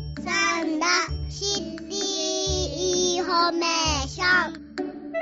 サンダシティインフォメーション。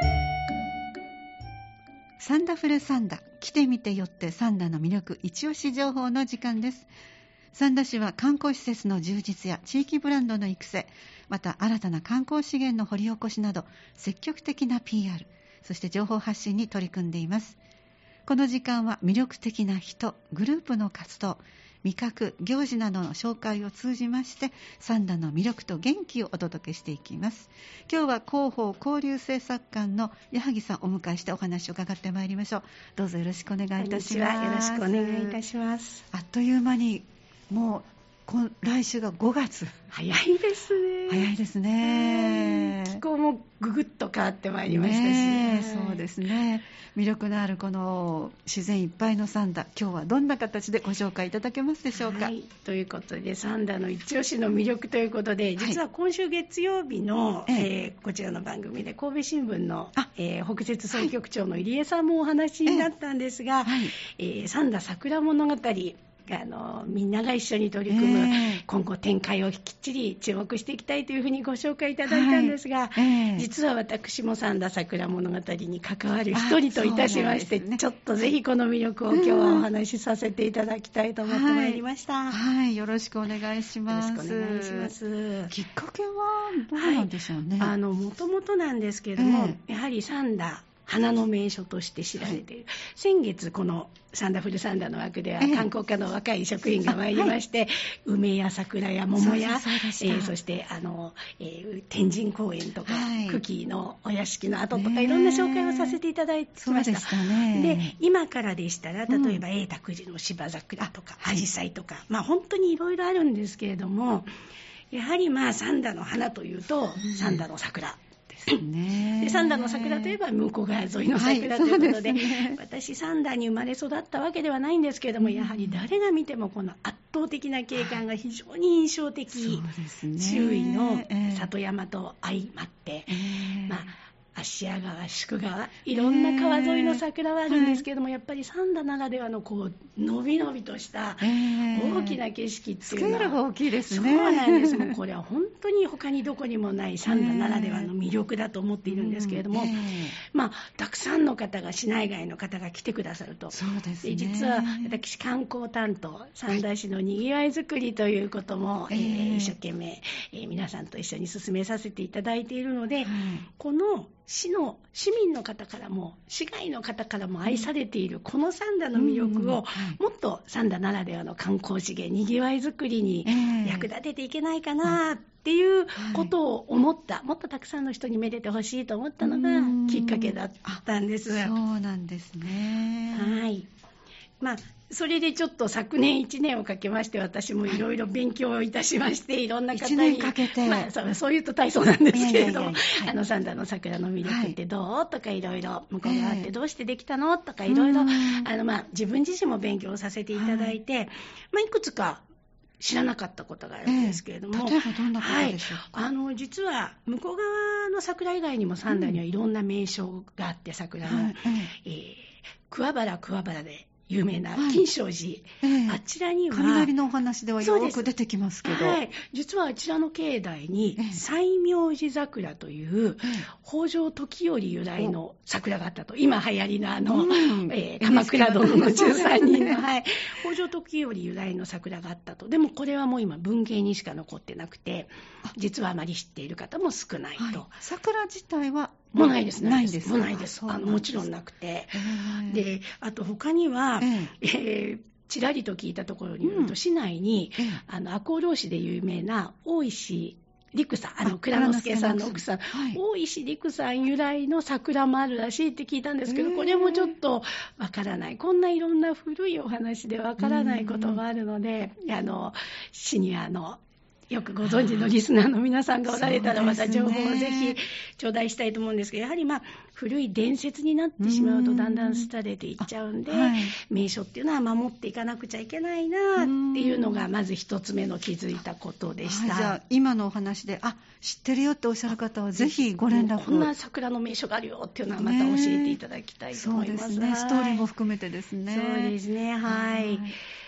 サンダフルサンダ、来てみてよってサンダの魅力一押し情報の時間です。サンダ市は観光施設の充実や地域ブランドの育成、また新たな観光資源の掘り起こしなど積極的な PR、 そして情報発信に取り組んでいます。この時間は魅力的な人、グループの活動、味覚、行事などの紹介を通じましてサンダの魅力と元気をお届けしていきます。今日は広報交流政策官の矢作さんをお迎えしてお話を伺ってまいりましょう。どうぞよろしくお願いいたします。 よろしくお願いいたします。 あっという間にもう来週が5月。 早いですね。 早いですね。 気候もぐぐっと変わってまいりましたし、 そうですね。魅力のあるこの自然いっぱいのサンダ、今日はどんな形でご紹介いただけますでしょうか。 ということでサンダの一押しの魅力ということで、実は今週月曜日の、こちらの番組で神戸新聞の、北摂総局長の入江さんもお話になったんですが、サンダ桜物語、みんなが一緒に取り組む、今後展開をきっちり注目していきたいというふうにご紹介いただいたんですが、実は私もサンダ桜物語に関わる一人といたしまして、ちょっとぜひこの魅力を今日はお話しさせていただきたいと思ってまいりました。 よろしくお願いします。 よろしくお願いします。 きっかけはどうなんでしょうね。 もともとなんですけれども、やはりサンダ花の名所として知られている、先月このサンダフルサンダの枠では観光課の若い職員が参りまして、梅や桜や桃や、そして天神公園とか、久喜のお屋敷の跡とか、いろんな紹介をさせていただきました。で今からでしたら、例えば永卓寺の芝桜とか紫陽花とか、本当にいろいろあるんですけれども、やはりサンダの花というと、サンダの桜で、サンダの桜といえば向こう側沿いの桜ということで、私サンダに生まれ育ったわけではないんですけれども、やはり誰が見てもこの圧倒的な景観が非常に印象的、周囲の里山と相まって、芦屋川、宿川、いろんな川沿いの桜はあるんですけれども、やっぱりサンダならではののびのびとした大きな景色っていうのは、 スケールが大きいですね。 そうなんです。もうこれは本当に他にどこにもないサンダならではの魅力だと思っているんですけれども、たくさんの方が、市内外の方が来てくださると。 そうですね。 実は私観光担当、サンダ市のにぎわいづくりということも、一生懸命、皆さんと一緒に進めさせていただいているので、この市民の方からも市外の方からも愛されているこのサンダの魅力を、もっとサンダならではの観光資源、にぎわいづくりに役立てていけないかなっていうことを思った、もっとたくさんの人にめでてほしいと思ったのがきっかけだったんです。 そうなんですね。 それでちょっと昨年1年をかけまして、私もいろいろ勉強いたしまして、いろんな方に、 1年かけて、 そう言うと大層なんですけれども、サンダの桜の魅力ってどうとか、いろいろ向こう側ってどうしてできたのとか、いろいろ自分自身も勉強させていただいて、いくつか知らなかったことがあるんですけれども、 例えばどんなことでしょうか。 実は向こう側の桜以外にもサンダにはいろんな名所があって、桜の、桑原で有名な金勝寺、あちらには雷のお話ではよく出てきますけど、 実はあちらの境内に西明寺桜という北条時頼由来の桜があったと。今流行りの鎌倉殿の13人の、北条時頼由来の桜があったと。でもこれはもう今文芸にしか残ってなくて、実はあまり知っている方も少ないと。 桜自体はもうないです。 ないんです。 もうないです。もちろんなくて。で、あと他には、ちらりと聞いたところによると、市内に、赤穂浪士で有名な大石陸さん、蔵之介さんの奥さん、大石陸さん由来の桜もあるらしいって聞いたんですけど、これもちょっとわからない。こんないろんな古いお話でわからないこともあるので、シニアのよくご存知のリスナーの皆さんがおられたら、また情報をぜひ頂戴したいと思うんですけど、やはり古い伝説になってしまうとだんだん廃れていっちゃうんで、名所っていうのは守っていかなくちゃいけないなっていうのがまず一つ目の気づいたことでした。 じゃあ今のお話で知ってるよっておっしゃる方はぜひご連絡、 こんな桜の名所があるよっていうのはまた教えていただきたいと思います。 そうですね、ストーリーも含めてですね。 そうですね、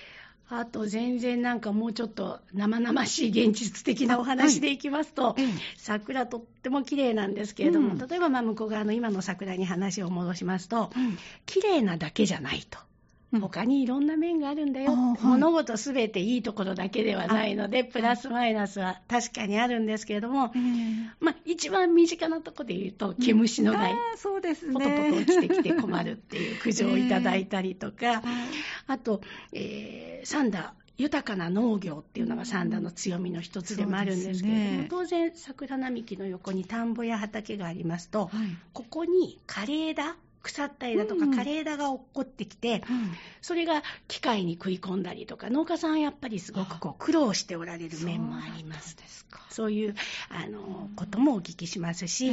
あと全然なんかもうちょっと生々しい現実的なお話でいきますと、桜とっても綺麗なんですけれども、例えば向こう側の今の桜に話を戻しますと、綺麗なだけじゃないと。他にいろんな面があるんだよ、物事すべていいところだけではないので、プラスマイナスは確かにあるんですけれども、一番身近なところで言うと、毛虫の害、 そうですね、 ポトポト落ちてきて困るっていう苦情をいただいたりとか、あと、三田豊かな農業っていうのが三田の強みの一つでもあるんですけれども、当然桜並木の横に田んぼや畑がありますと、ここに枯れ枝、腐った枝とか枯れ枝が落っこってきて、それが機械に食い込んだりとか、農家さんはやっぱりすごく苦労しておられる面もあります。そういうこともお聞きしますし、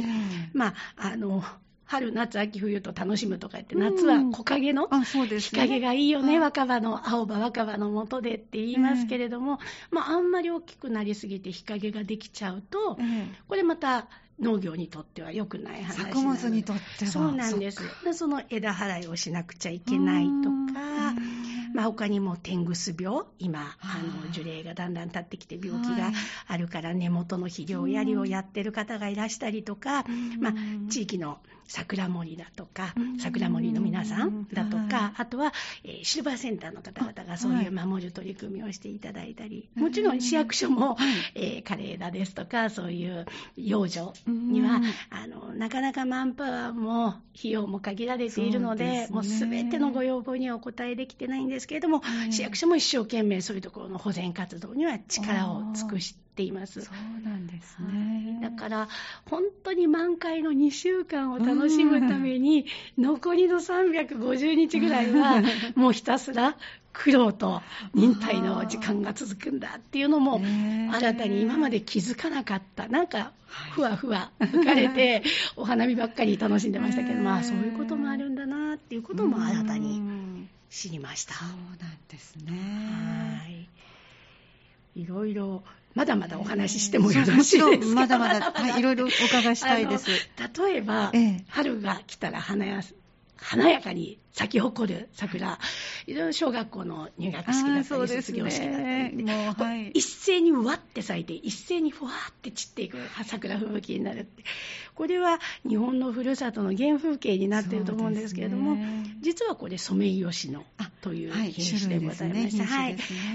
春、夏、秋、冬と楽しむとか言って、夏は木陰の日陰がいいよね、若葉の、青葉若葉の下でって言いますけれども、あんまり大きくなりすぎて日陰ができちゃうと、これまた農業にとっては良くない話なので、 作物にとってはそうなんです。その枝払いをしなくちゃいけないとか、他にも天ぐす病、今樹齢がだんだん経ってきて病気があるから根元の肥料やりをやってる方がいらしたりとか、地域の桜森だとか、桜森の皆さんだとか、あとはシルバーセンターの方々がそういう守る取り組みをしていただいたり、もちろん市役所も枯れ枝ですとか、そういう養生にはなかなかマンパワーも費用も限られているので、もうすべてのご要望にはお答えできてないんですけれども、市役所も一生懸命そういうところの保全活動には力を尽くしています。 そうなんですね。 だから本当に満開の2週間を楽しむために、残りの350日ぐらいはもうひたすら苦労と忍耐の時間が続くんだっていうのも新たに今まで気づかなかった。なんかふわふわ浮かれてお花見ばっかり楽しんでましたけど、そういうこともあるんだなっていうことも新たに知りました。 そうなんですね。 いろいろまだまだお話ししてもよろしいですか？ まだまだ、いろいろお伺いしたいです。 例えば、春が来たら華やかに咲き誇る桜、いろいろ小学校の入学式だったり、卒業式だったり、一斉にわって咲いて、一斉にふわって散っていく桜吹雪になるって、これは日本のふるさとの原風景になっていると思うんですけれども、実はこれソメイヨシノという品種でございまして、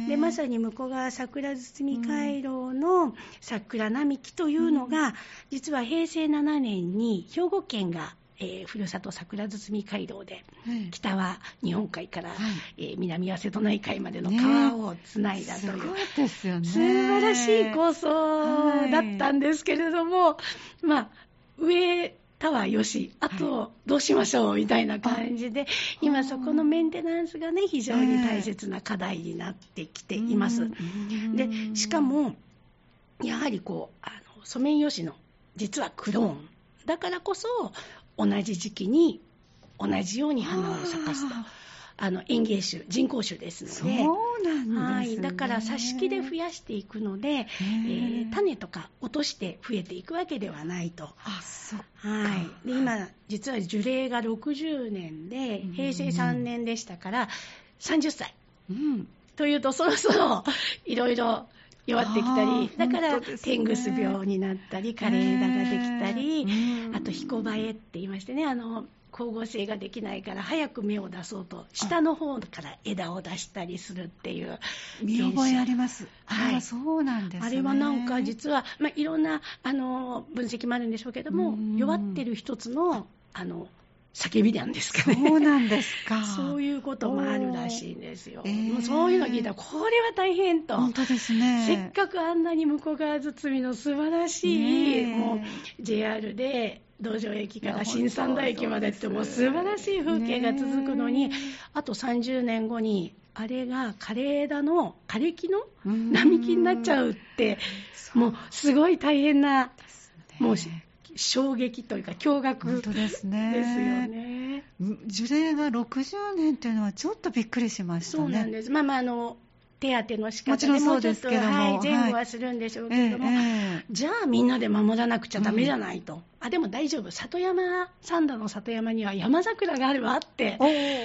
でまさに向こう側桜堤回廊の桜並木というのが、実は平成7年に兵庫県がふるさと桜堤街道で、北は日本海から、南は瀬戸内海までの川をつないだという、 すごいですよね、 素晴らしい構想だったんですけれども、植えたはよし、あとどうしましょうみたいな感じで、今そこのメンテナンスがね、非常に大切な課題になってきています。でしかもやはりソメイヨシノ、実はクローンだからこそ同じ時期に同じように花を咲かすと、園芸種、人工種ですので、 そうなんですね。 だから挿し木で増やしていくので、種とか落として増えていくわけではないと。 そっか。 で今実は樹齢が60年で、平成3年でしたから30歳、というとそろそろいろいろ弱ってきたり、だから天ぐす病になったり、枯れ枝ができたり、あと彦映えって言いましてね、光合成ができないから早く芽を出そうと下の方から枝を出したりするっていう見覚えあります。そうなんですね。 あれはなんか実は、いろんな分析もあるんでしょうけども、弱ってる一つの叫びなんですかね。 そうなんですか。 そういうこともあるらしいんですよ。もうそういうの聞いたらこれは大変と。 本当ですね。 せっかくあんなに向川堤の素晴らしい、もう JR で道場駅から新三田駅までってもう素晴らしい風景が続くのに、あと30年後にあれが枯れ枝の枯れ木の並木になっちゃうって、もうすごい大変な、もう衝撃というか驚愕ですよね。 樹齢が60年というのはちょっとびっくりしましたね。 そうなんです。手当ての仕方でもちょっと前後はするんでしょうけれども、じゃあみんなで守らなくちゃダメじゃないと、でも大丈夫、三田の里山には山桜があるわって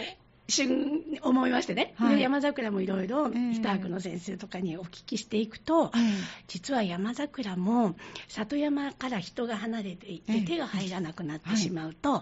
思いましてね、 はいで山桜もいろいろ一泊の先生とかにお聞きしていくと、実は山桜も里山から人が離れていって手が入らなくなってしまうと、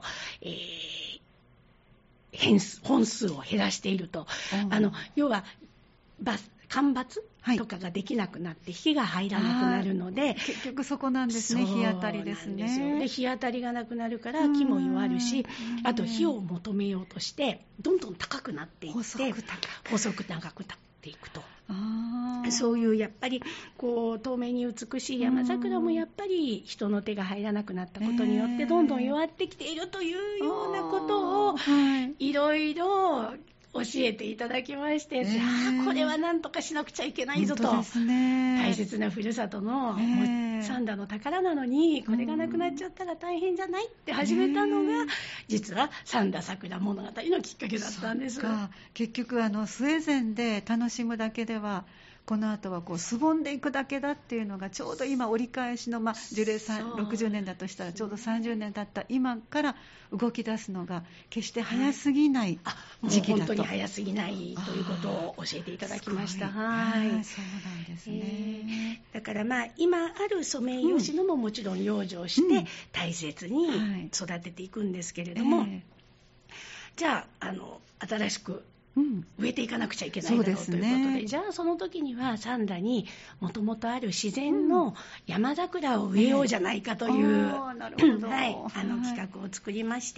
本数を減らしていると、要は間伐とかができなくなって火が入らなくなるので、 結局そこなんですね。日当たりですね。 で日当たりがなくなるから木も弱るし、あと火を求めようとしてどんどん高くなっていって細く長くなっていくと、そういうやっぱりこう透明に美しい山桜もやっぱり人の手が入らなこなったことによってどんどん弱ってきているというようなことをいろいろ教えていただきまして、これは何とかしなくちゃいけないぞと、大切なふるさとの三田の宝なのにこれがなくなっちゃったら大変じゃないって始めたのが、実は三田桜物語のきっかけだったんです。 結局スウェーデンで楽しむだけではこの後はこうすぼんでいくだけだっていうのがちょうど今折り返しの、樹齢60年だとしたらちょうど30年経った今から動き出すのが決して早すぎない時期だと、 本当に早すぎないということを教えていただきました。 そうなんですね。 だから今あるソメイヨシノももちろん養生して大切に育てていくんですけれども、じゃあ新しく植えていかなくちゃいけないだろうということで、じゃあその時には三田にもともとある自然の山桜を植えようじゃないかという、企画を作りまして、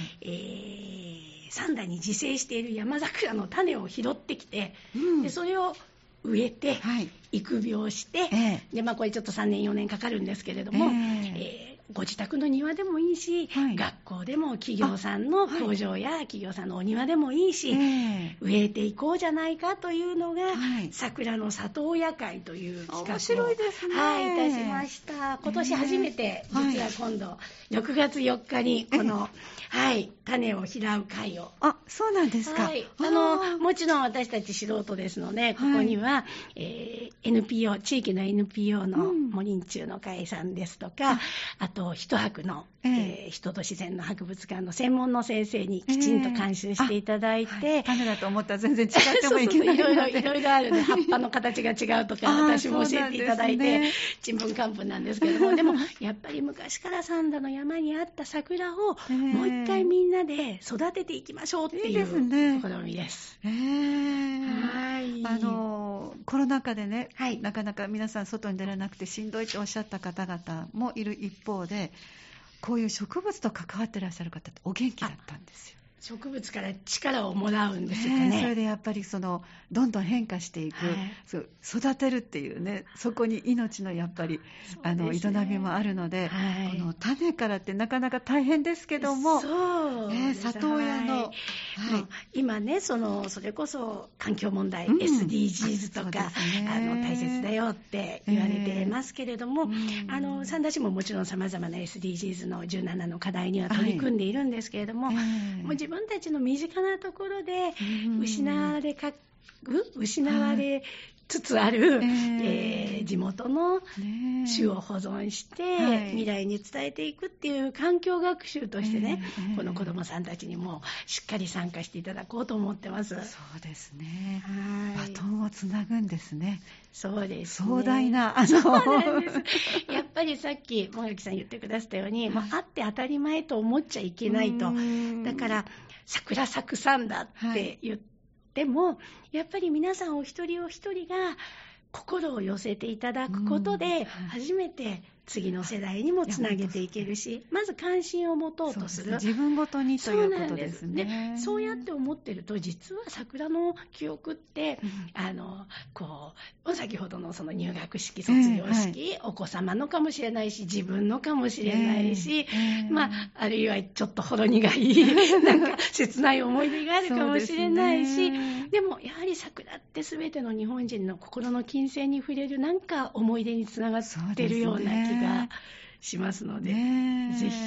三田に自生している山桜の種を拾ってきて、でそれを植えて、育苗して、でこれちょっと3年4年かかるんですけれども、ご自宅の庭でもいいし、学校でも企業さんの工場や企業さんのお庭でもいいし、植えていこうじゃないかというのが、桜の里親会という企画を面白いですね。 いたしました。今年初めて、実は今度6月4日にこの、種を拾う会を。 そうなんですか。 もちろん私たち素人ですので、ここには、NPO、地域の NPO の森んちゅうの会さんですとか、あと一泊の、人と自然の博物館の専門の先生にきちんと監修していただいて、 種だと思ったら全然違ってもいけないのでいろいろあるね。葉っぱの形が違うとか私も教えていただいて、ちんぷんかんぷんなんですけれども、でもやっぱり昔から三田の山にあった桜をもう一回みんなで育てていきましょうっていう試みです。 コロナ禍でね、なかなか皆さん外に出られなくてしんどいとおっしゃった方々もいる一方で、こういう植物と関わってらっしゃる方ってお元気だったんですよ。 植物から力をもらうんですよね。 それでやっぱりどんどん変化していく、育てるっていうね、そこに命のやっぱり、営みもあるので、この種からってなかなか大変ですけども、里親の、 今ね、それこそ環境問題、SDGs とか、大切だよって言われてますけれども、三田市ももちろん様々な SDGs の17の課題には取り組んでいるんですけれども、もう自分たちの身近なところで失われつつある、地元の種を保存して、未来に伝えていくっていう環境学習としてね、この子どもさんたちにもしっかり参加していただこうと思ってます。 そうですね。バトンをつなぐんですね。 そうですね。 壮大な。 そうなんです。やっぱりさっきもがきさん言ってくださったように、あって当たり前と思っちゃいけないと。だから桜咲くさんだって言って、でもやっぱり皆さんお一人お一人が心を寄せていただくことで初めて次の世代にもつなげていけるし、まず関心を持とうとする。 自分ごとにということですね。 そうやって思ってると、実は桜の記憶って、先ほどのその入学式、卒業式、お子様のかもしれないし、自分のかもしれないし、あるいはちょっとほろ苦い、なんか切ない思い出があるかもしれないし、でもやはり桜って全ての日本人の心の金星に触れるなんか思い出につながってるような気がしますので、ぜひ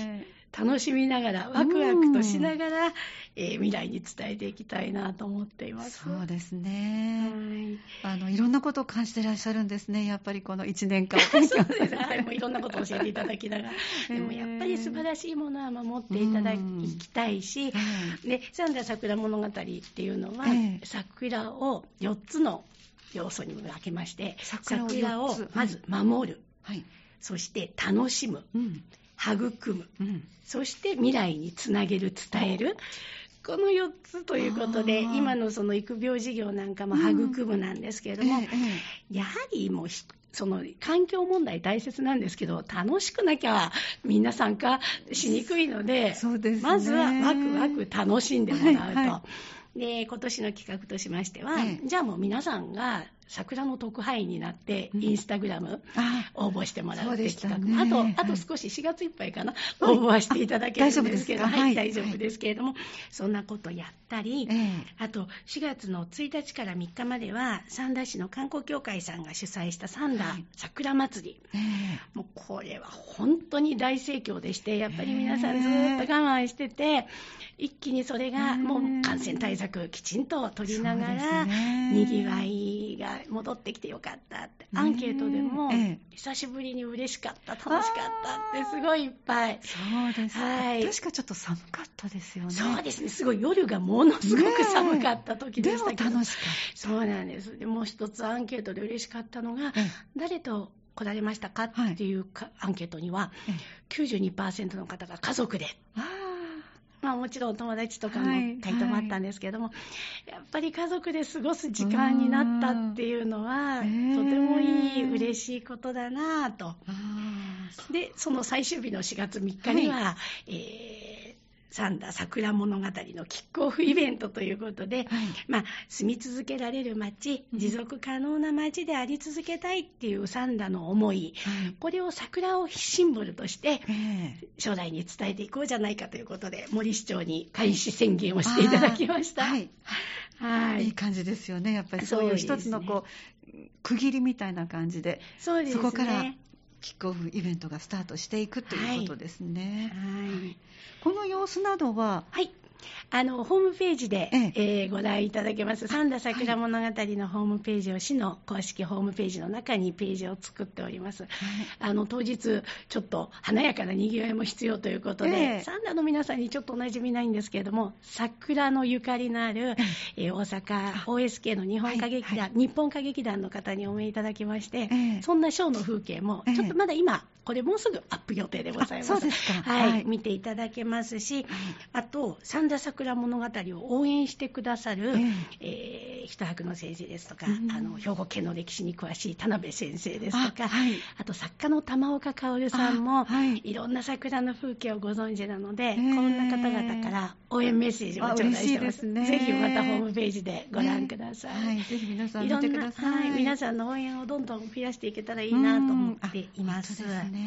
楽しみながら、ワクワクとしながら、未来に伝えていきたいなと思っています。 そうですね。 はい。 いろんなことを感じてらっしゃるんですね。やっぱりこの1年間。 そうです。はい。もういろんなことを教えていただきながら。でもやっぱり素晴らしいものは守っていただきたいし、で、三田桜物語っていうのは、桜を4つの要素に分けまして、桜をまず守る。はい。そして楽しむ。育む、そして未来につなげる、伝える、この4つということで、今のその育苗事業なんかも育むなんですけれども、やはりもうその環境問題大切なんですけど、楽しくなきゃみんな参加しにくいので、 そうですね、 まずはワクワク楽しんでもらうと。で、今年の企画としましては、じゃあもう皆さんが桜の特派員になって、インスタグラム応募してもらうって企画、あと少し4月いっぱいかな、応募はしていただけるんですけど、大丈夫ですけれども、そんなことやったり、あと4月の1日から3日までは、三田市の観光協会さんが主催した三田桜祭り、もうこれは本当に大盛況でして、やっぱり皆さんずっと我慢してて、一気にそれがもう感染対策きちんと取りながら、にぎわいが戻ってきてよかったって、アンケートでも、久しぶりに嬉しかった、楽しかったってすごいいっぱい。 そうです、はい、確かちょっと寒かったですよね。 そうですね、すごい夜がものすごく寒かった時でしたけど、 でも楽しかった。 そうなんです。でもう一つアンケートで嬉しかったのが、誰と来られましたかっていうアンケートには、92% の方が家族で。もちろん友達とかの回答もあったんですけども、やっぱり家族で過ごす時間になったっていうのは、とてもいい嬉しいことだなと。で、その最終日の4月3日には、三田桜物語のキックオフイベントということで、住み続けられる街、持続可能な街であり続けたいっていう三田の思い、これを桜をシンボルとして将来に伝えていこうじゃないかということで、森市長に開始宣言をしていただきました。いい感じですよね。やっぱりそういう一つの区切りみたいな感じで、そこからキックオフイベントがスタートしていくということですね。この様子などは、 ホームページで、ご覧いただけます。三田桜物語のホームページを、市の公式ホームページの中にページを作っております。当日ちょっと華やかなにぎわいも必要ということで、三田の皆さんにちょっとお馴染みないんですけれども、桜のゆかりのある、大阪 OSK の日本歌劇団の方にお目いただきまして、そんなショーの風景もちょっとまだ今これもうすぐアップ予定でございます。 そうですか。 見ていただけますし、あと三田桜物語を応援してくださる、一泊の先生ですとか、兵庫県の歴史に詳しい田辺先生ですとか、あと作家の玉岡薫さんも、いろんな桜の風景をご存知なので、こんな方々から応援メッセージを頂戴してます。ぜひまたホームページでご覧ください。 ぜひ皆さん見てください。 皆さんの応援をどんどん増やしていけたらいいなと思っています。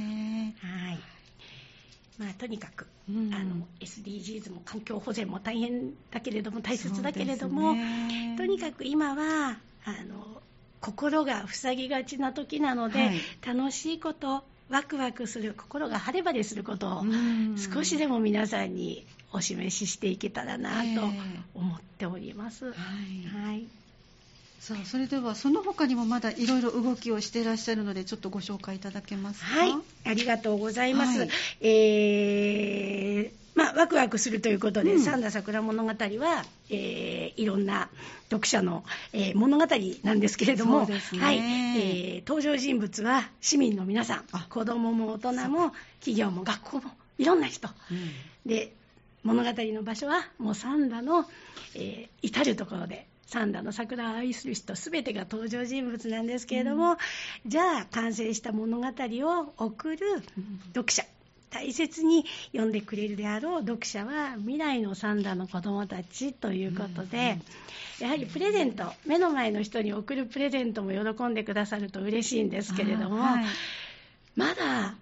とにかく、SDGs も環境保全も大変だけれども、大切だけれども、とにかく今は心が塞ぎがちな時なので、楽しいこと、ワクワクする、心が晴れ晴れすることを少しでも皆さんにお示ししていけたらなと思っております。 さあ、それではその他にもまだいろいろ動きをしていらっしゃるので、ちょっとご紹介いただけますか。 ありがとうございます。ワクワクするということで、三田桜物語は、いろんな読者の、物語なんですけれども、登場人物は市民の皆さん、子どもも大人も企業も学校もいろんな人、で物語の場所はもう三田の、至るところで、三田の桜を愛する人すべてが登場人物なんですけれども、じゃあ完成した物語を送る読者、大切に読んでくれるであろう読者は未来の三田の子どもたちということで、やはりプレゼント、目の前の人に送るプレゼントも喜んでくださると嬉しいんですけれども、まだ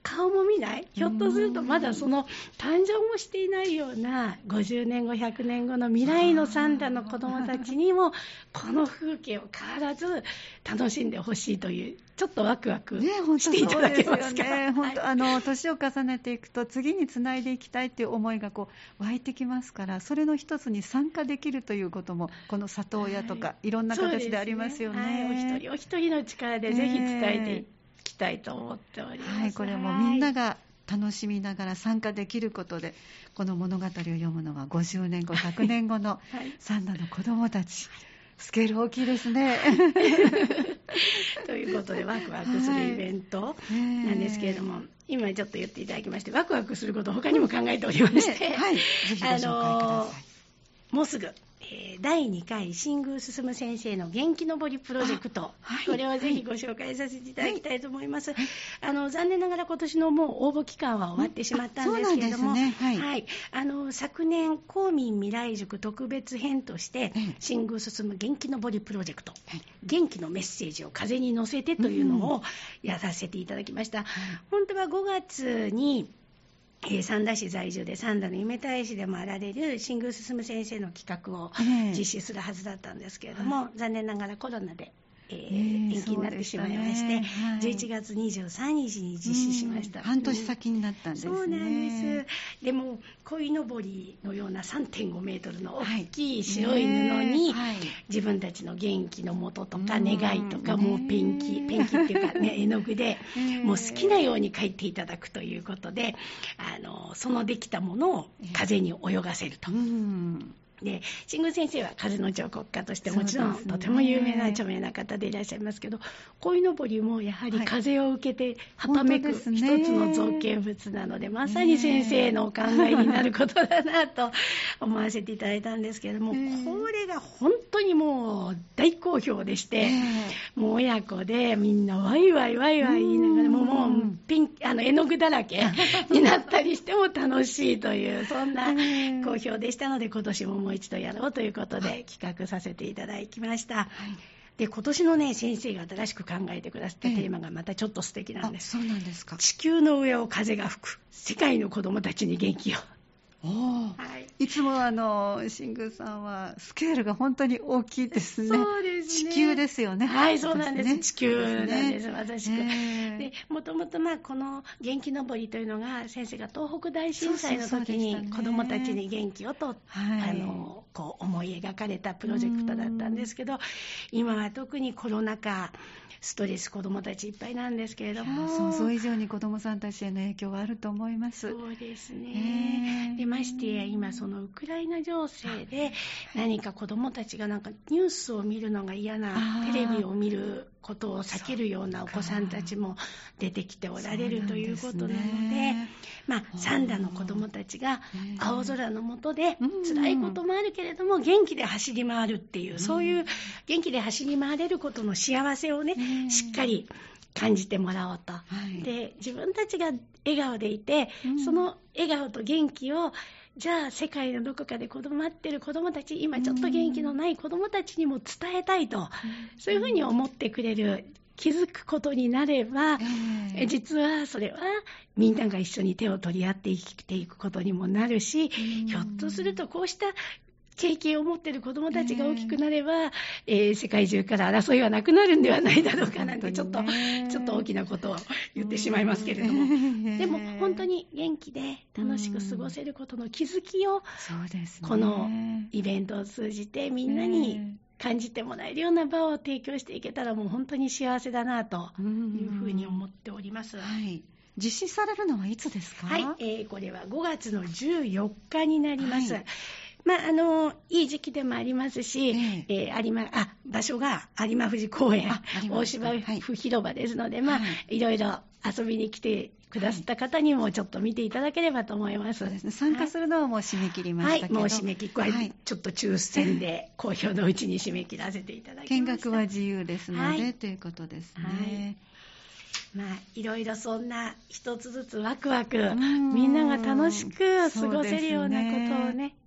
顔も見ない、ひょっとするとまだその誕生もしていないような50年後100年後の未来のサンダの子どもたちにもこの風景を変わらず楽しんでほしいというちょっとワクワクしていただけますか。 本当年を重ねていくと次につないでいきたいという思いが湧いてきますから、それの一つに参加できるということもこの里親とか、いろんな形でありますよね。 お一人お一人の力でぜひ伝えていきたいと思っております。 これもみんなが楽しみながら参加できることで、この物語を読むのは50年後100年後のサンダの子どもたち、スケール大きいですね。 ということでワクワクするイベントなんですけれども、今ちょっと言っていただきまして、ワクワクすることを他にも考えておりまして、 ぜひご紹介ください。 もうすぐ第2回新宮進先生の元気のぼりプロジェクト、これをぜひご紹介させていただきたいと思います。残念ながら今年のもう応募期間は終わってしまったんですけれども、昨年公民未来塾特別編として新宮進元気のぼりプロジェクト、元気のメッセージを風に乗せてというのをやらせていただきました。本当は5月に三田市在住で三田の夢大使でもあられる新宮進先生の企画を実施するはずだったんですけれども、残念ながらコロナで延期になってしまいまして、11月23日に実施しました。 半年先になったんですね。 そうなんです。でも鯉のぼりのような 3.5 メートルの大きい白い布に、自分たちの元気の元とか願いとか、もうペンキっていうかね、絵の具でもう好きなように描いていただくということで、そのできたものを風に泳がせると。で、新宮先生は風の彫刻家としてもちろんとても有名な著名な方でいらっしゃいますけど、鯉のぼりもやはり風を受けてはためく一つの造形物なので、まさに先生のお考えになることだなと思わせていただいたんですけれども、これが本当にもう大好評でして、もう親子でみんなワイワイ言いながら、もう絵の具だらけになったりしても楽しいというそんな好評でしたので、今年ももう一度やろうということで企画させていただきました。で、今年のね、先生が新しく考えてくださったテーマがまたちょっと素敵なんです。 そうなんですか。 地球の上を風が吹く、世界の子どもたちに元気を。 いつも新宮さんはスケールが本当に大きいですね。 そうですね。 地球ですよね。 そうなんです。地球なんです、まさしく。で、もともとこの元気のぼりというのが、先生が東北大震災の時に子どもたちに元気をと、こう思い描かれたプロジェクトだったんですけど、今は特にコロナ禍、ストレス子どもたちいっぱいなんですけれども、 想像以上に子どもさんたちへの影響はあると思います。 そうですね。で、ましてや今そのウクライナ情勢で何か子どもたちがニュースを見るのが嫌な、テレビを見ることを避けるようなお子さんたちも出てきておられるということなので、三田の子どもたちが青空の下で辛いこともあるけれども元気で走り回るっていう、そういう元気で走り回れることの幸せをね、しっかり感じてもらおうと、で、自分たちが笑顔でいて、その笑顔と元気をじゃあ世界のどこかで待ってる子どもたち、今ちょっと元気のない子どもたちにも伝えたいと、そういうふうに思ってくれる、気づくことになれば、実はそれはみんなが一緒に手を取り合って生きていくことにもなるし、ひょっとするとこうした経験を持っている子どもたちが大きくなれば、世界中から争いはなくなるんではないだろうかなんて、ちょっと大きなことを言ってしまいますけれども、でも本当に元気で楽しく過ごせることの気づきを、このイベントを通じてみんなに感じてもらえるような場を提供していけたら、もう本当に幸せだなというふうに思っております。 実施されるのはいつですか？ これは5月の14日になります。いい時期でもありますし、場所が有馬富士公園、大芝生広場ですので、いろいろ遊びに来てくださった方にもちょっと見ていただければと思います。 そうですね。参加するのはもう締め切りましたけど、 もう締め切り、ちょっと抽選で好評のうちに締め切らせていただきました。 見学は自由ですので、ということですね。 いろいろそんな一つずつワクワク、みんなが楽しく過ごせるようなことをね、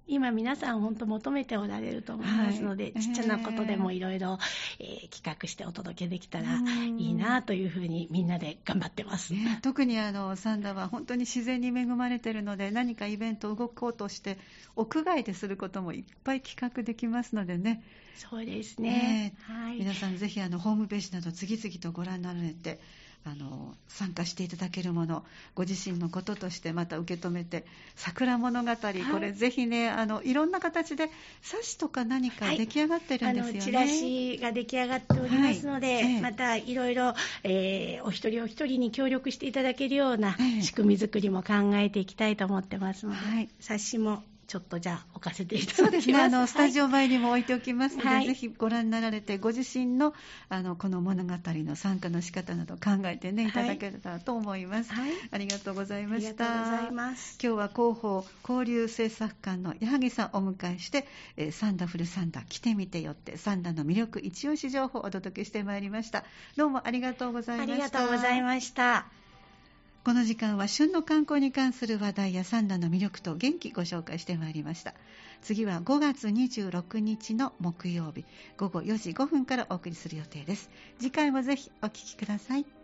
今皆さん本当求めておられると思いますので、ちっちゃなことでもいろいろ企画してお届けできたらいいなというふうにみんなで頑張ってます、 特にサンダは本当に自然に恵まれているので、何かイベントを動こうとして屋外ですることもいっぱい企画できますのでね。 そうですね、 はい、皆さんぜひホームページなど次々とご覧になられて参加していただけるもの、ご自身のこととしてまた受け止めて、桜物語、これぜひねいろんな形で冊子とか何か出来上がってるんですよね。 チラシが出来上がっておりますので、またいろいろお一人お一人に協力していただけるような仕組み作りも考えていきたいと思ってますので、冊子もちょっとじゃあ置かせていただきます。 そうですね、スタジオ前にも置いておきますので、ぜひご覧になられて、ご自身のこの物語の参加の仕方など考えてね、いただけたらと思います、ありがとうございました。 ありがとうございます。 今日は広報交流制作官の矢作さんをお迎えして、サンダフルサンダ来てみてよってサンダの魅力一押し情報をお届けしてまいりました。どうもありがとうございました。 ありがとうございました。 この時間は旬の観光に関する話題やサンダの魅力と元気ご紹介してまいりました。次は5月26日の木曜日午後4時5分からお送りする予定です。次回もぜひお聞きください。